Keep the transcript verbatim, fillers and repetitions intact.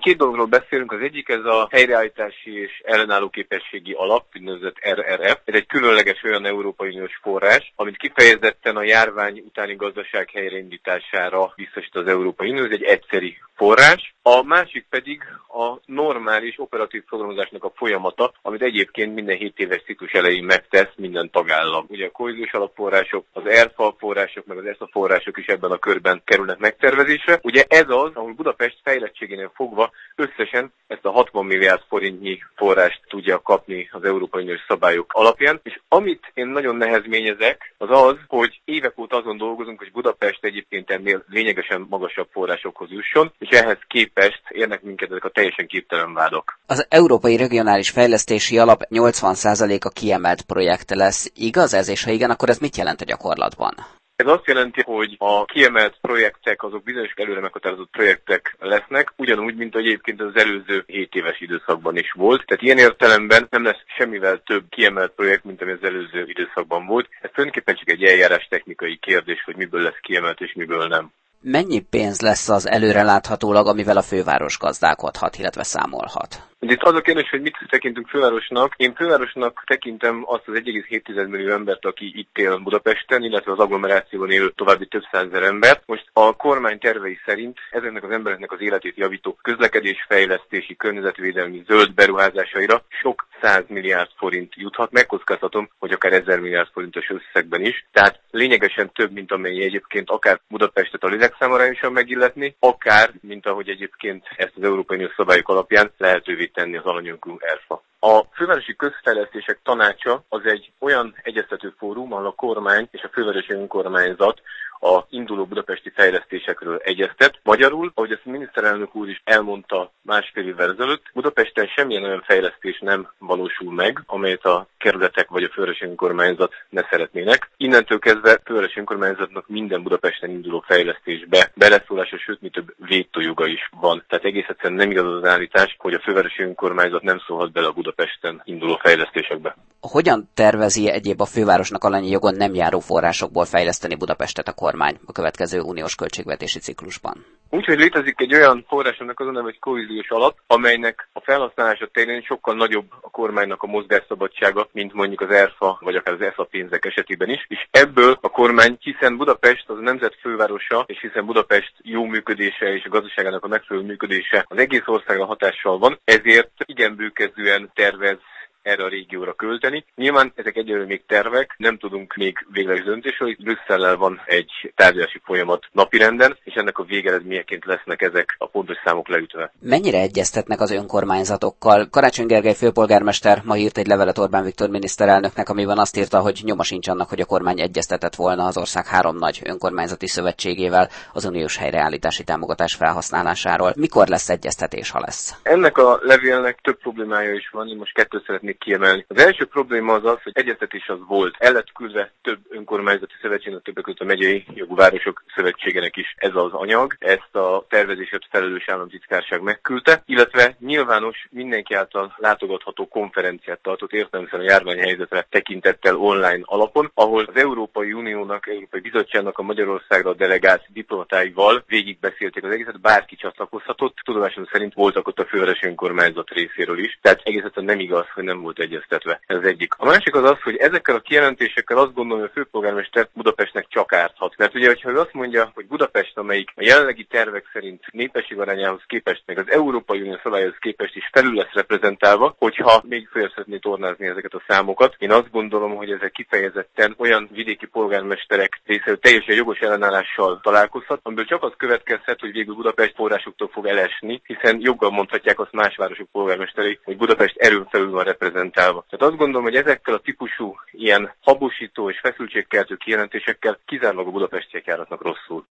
Két dologról beszélünk, az egyik ez a helyreállítási és ellenálló képességi alap, úgynevezett er er ef. Ez egy különleges olyan Európai Uniós forrás, amit kifejezetten a járvány utáni gazdaság helyreindítására biztosít az Európai Unió, ez egy egyszeri forrás. A másik pedig a normális operatív programozásnak a folyamata, amit egyébként minden hét éves ciklus elején megtesz minden tagállam. Ugye a kohéziós alapforrások, az ERFA források, meg az ESZA források is ebben a körben kerülnek megtervezésre. Ugye ez az, ahol Budapest fejlettségénél fogva összesen ezt a hatvan milliárd forintnyi forrást tudja kapni az Európai Uniós szabályok alapján. És amit én nagyon nehezményezek, az az, hogy évek óta azon dolgozunk, hogy Budapest egyébként ennél lényegesen magasabb forrásokhoz jusson, és ehhez képest érnek minket ezek a teljesen képtelen vádak. Az Európai Regionális Fejlesztési Alap nyolcvan százaléka kiemelt projekt lesz. Igaz ez, és ha igen, akkor ez mit jelent a gyakorlatban? Ez azt jelenti, hogy a kiemelt projektek, azok bizonyos előre meghatározott projektek lesznek, ugyanúgy, mint egyébként az előző hét éves időszakban is volt. Tehát ilyen értelemben nem lesz semmivel több kiemelt projekt, mint ami az előző időszakban volt. Ez tulajdonképpen csak egy eljárás technikai kérdés, hogy miből lesz kiemelt és miből nem. Mennyi pénz lesz az előreláthatólag, amivel a főváros gazdálkodhat, illetve számolhat? Itt az a kérdés, hogy mit tekintünk fővárosnak. Én fővárosnak tekintem azt az egy egész hét millió embert, aki itt él Budapesten, illetve az agglomerációban élő további több százezer embert. Most a kormány tervei szerint ezeknek az embereknek az életét javító közlekedésfejlesztési, környezetvédelmi, zöld beruházásaira sok száz milliárd forint juthat. Megkockáztatom, hogy akár ezer milliárd forintos összegben is. Tehát lényegesen több, mint amennyi egyébként akár Budapestet a lélekszámarányosan megilletni, akár, mint ahogy egyébként ezt az Európai Unió szabályok alapján lehetővé tenni az alanyönkű ERFA. A Fővárosi Közfejlesztések Tanácsa az egy olyan egyeztető fórum, ahol a kormány és a fővárosi önkormányzat a induló budapesti fejlesztésekről egyeztet. Magyarul, ahogy ezt a miniszterelnök úr is elmondta másfél évvel ezelőtt, Budapesten semmilyen olyan fejlesztés nem valósul meg, amelyet a kerületek vagy a fővárosi önkormányzat ne szeretnének. Innentől kezdve a fővárosi önkormányzatnak minden Budapesten induló fejlesztésbe beleszólása, sőt, mi több vétójoga is van. Tehát egész egyszerűen nem igaz az állítás, hogy a fővárosi önkormányzat nem szólhat bele a Budapesten induló fejlesztésekbe. Hogyan tervezi egyéb a fővárosnak alanyi jogon nem járó forrásokból fejleszteni Budapestet a kormány a következő uniós költségvetési ciklusban? Úgyhogy létezik egy olyan forrás, aminek az a neve, hogy kohéziós alap, amelynek a felhasználása terén sokkal nagyobb a kormánynak a mozgásszabadsága, mint mondjuk az ERFA vagy akár az ESZA pénzek esetében is. És ebből a kormány, hiszen Budapest az a nemzet fővárosa, és hiszen Budapest jó működése és a gazdaságának a megfelelő működése az egész országra hatással van, ezért igen bőkezűen tervez erre a régióra költeni. Nyilván ezek egyelőre még tervek, nem tudunk még végleges döntésről, itt Brüsszellel van egy tárgyalási folyamat napirenden, és ennek a végeredményeként lesznek ezek a pontos számok leütve. Mennyire egyeztetnek az önkormányzatokkal? Karácsony Gergely főpolgármester ma írt egy levelet Orbán Viktor miniszterelnöknek, amiben azt írta, hogy nyoma sincs annak, hogy a kormány egyeztetett volna az ország három nagy önkormányzati szövetségével az uniós helyreállítási támogatás felhasználásáról. Mikor lesz egyeztetés, ha lesz? Ennek a levélnek több problémája is van, én most kettőt szeretnék kiemelni. Az első probléma az az, hogy egyeztetés az volt. El lett küldve több önkormányzati szövetségnek, többek között a megyei jogú városok szövetségének is ez az anyag. Ezt a tervezésért felelős államtitkárság megküldte, illetve nyilvános, mindenki által látogatható konferenciát tartott értelemszerűen a járványhelyzetre tekintettel online alapon, ahol az Európai Uniónak, Európai Bizottságnak a Magyarországra delegált diplomatáival végigbeszélték az egészet, bárki csatlakozhatott. Tudomásom szerint voltak ott a fővárosi önkormányzat részéről is. Tehát egész egyszerűen nem igaz, hogy nem volt egyeztetve. Ez az egyik. A másik az az, hogy ezekkel a kijelentésekkel azt gondolom, hogy a főpolgármester Budapestnek csak árthat. Mert ugye, hogyha ő azt mondja, hogy Budapest, amelyik a jelenlegi tervek szerint népességarányához képest, meg az Európai Unió szabályhoz képest is felül lesz reprezentálva, hogyha még föl szeretné tornázni ezeket a számokat. Én azt gondolom, hogy ezek kifejezetten olyan vidéki polgármesterek részéről teljesen jogos ellenállással találkozhat, amiből csak az következhet, hogy végül Budapest forrásoktól fog elesni, hiszen joggal mondhatják azt más városok polgármesterei, hogy Budapest erőn felül van reprezentálva. Tehát azt gondolom, hogy ezekkel a típusú ilyen habosító és feszültségkeltő kijelentésekkel kizárólag a budapestiek járatnak rosszul.